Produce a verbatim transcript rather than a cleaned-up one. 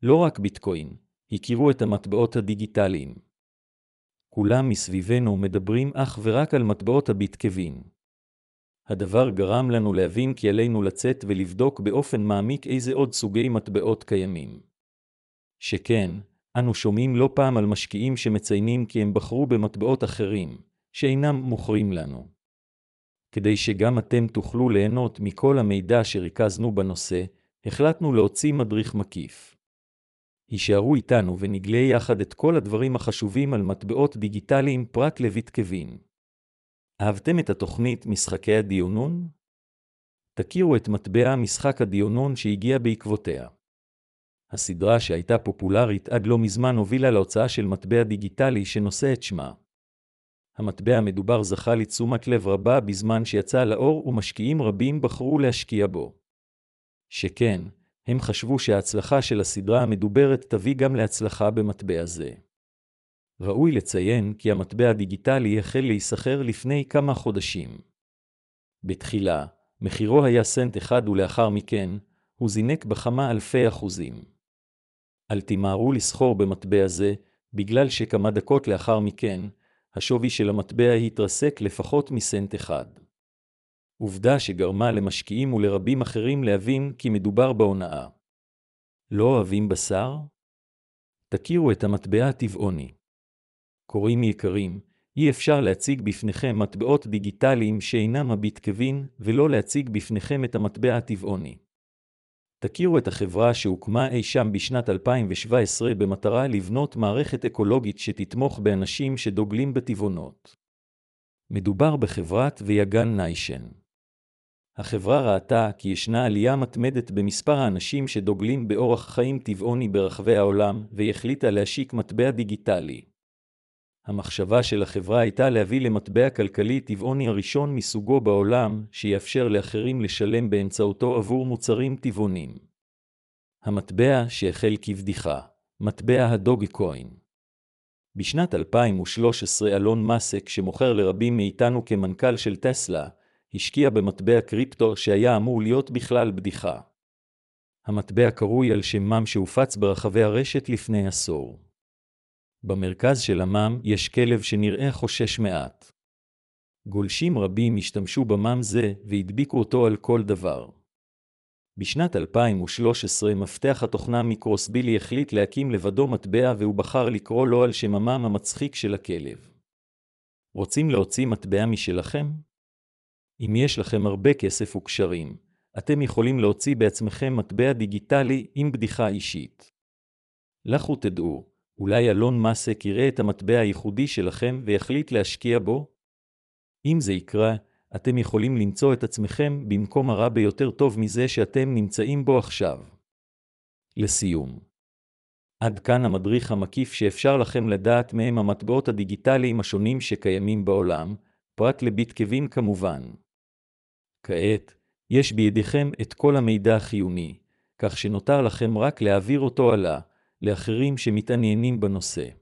לא רק ביטקוין, הכירו את המטבעות הדיגיטליים. כולם מסביבנו מדברים אך ורק על מטבעות הביטקוין. הדבר גרם לנו להבין כי עלינו לצאת ולבדוק באופן מעמיק איזה עוד סוגי מטבעות קיימים. שכן, אנו שומעים לא פעם על משקיעים שמציינים כי הם בחרו במטבעות אחרים, שאינם מוכרים לנו. כדי שגם אתם תוכלו ליהנות מכל המידע שריכזנו בנושא, החלטנו להוציא מדריך מקיף. הישארו איתנו ונגלה יחד את כל הדברים החשובים על מטבעות דיגיטליים פרט לביטקוין. אהבתם את התוכנית משחקי הדיונון? תכירו את מטבע משחק הדיונון שהגיע בעקבותיה. הסדרה שהייתה פופולרית עד לא מזמן הובילה להוצאה של מטבע דיגיטלי שנושא את שמה. המטבע המדובר זכה לתשומת לב רבה בזמן שיצא לאור ומשקיעים רבים בחרו להשקיע בו. שכן, הם חשבו שההצלחה של הסדרה המדוברת תביא גם להצלחה במטבע זה. ראוי לציין כי המטבע הדיגיטלי החל להיסחר לפני כמה חודשים. בתחילה, מחירו היה סנט אחד ולאחר מכן, הוא זינק בכמה אלפי אחוזים. אל תמהרו לסחור במטבע זה, בגלל שכמה דקות לאחר מכן, השווי של המטבע התרסק לפחות מסנט אחד. עובדה שגרמה למשקיעים ולרבים אחרים להבין כי מדובר בהונאה. לא אוהבים בשר? תכירו את המטבע הטבעוני. קוראים יקרים, אי אפשר להציג בפניכם מטבעות דיגיטליים שאינם הביטקוין ולא להציג בפניכם את המטבע הטבעוני. תכירו את החברה שהוקמה אי שם בשנת אלפיים שבע עשרה במטרה לבנות מערכת אקולוגית שתתמוך באנשים שדוגלים בטבעונות. מדובר בחברת ויגן ניישן. החברה ראתה כי ישנה עלייה מתמדת במספר האנשים שדוגלים באורח חיים טבעוני ברחבי העולם והחליטה להשיק מטבע דיגיטלי. המחשבה של החברה הייתה להביא למטבע כלכלי טבעוני הראשון מסוגו בעולם שיאפשר לאחרים לשלם באמצעותו עבור מוצרים טבעוניים. המטבע שהחל כבדיחה, מטבע הדוגקוין. בשנת אלפיים ושלוש עשרה אלון מאסק שמוכר לרבים מאיתנו כמנכ"ל של טסלה, השקיע במטבע קריפטו שהיה אמור להיות בכלל בדיחה. המטבע קרוי על שמם שהופץ ברחבי הרשת לפני עשור. במרכז של המם יש כלב שנראה חושש מעט. גולשים רבים השתמשו במם זה והדביקו אותו על כל דבר. בשנת אלפיים ושלוש עשרה מפתח התוכנה מיקרוסבילי החליט להקים לבדו מטבע והוא בחר לקרוא לו על שם המם המצחיק של הכלב. רוצים להוציא מטבע משלכם? אם יש לכם הרבה כסף וקשרים, אתם יכולים להוציא בעצמכם מטבע דיגיטלי עם בדיחה אישית. לכו תדעו, אולי אלון מאסק יראה את המטבע הייחודי שלכם ויחליט להשקיע בו? אם זה יקרה, אתם יכולים למצוא את עצמכם במקום הרע ביותר טוב מזה שאתם נמצאים בו עכשיו. לסיום. עד כאן המדריך המקיף שאפשר לכם לדעת מהם המטבעות הדיגיטליים השונים שקיימים בעולם, פרט לביטקוין כמובן. כעת, יש בידיכם את כל המידע החיוני, כך שנותר לכם רק להעביר אותו הלאה, לאחרים שמתעניינים בנושא.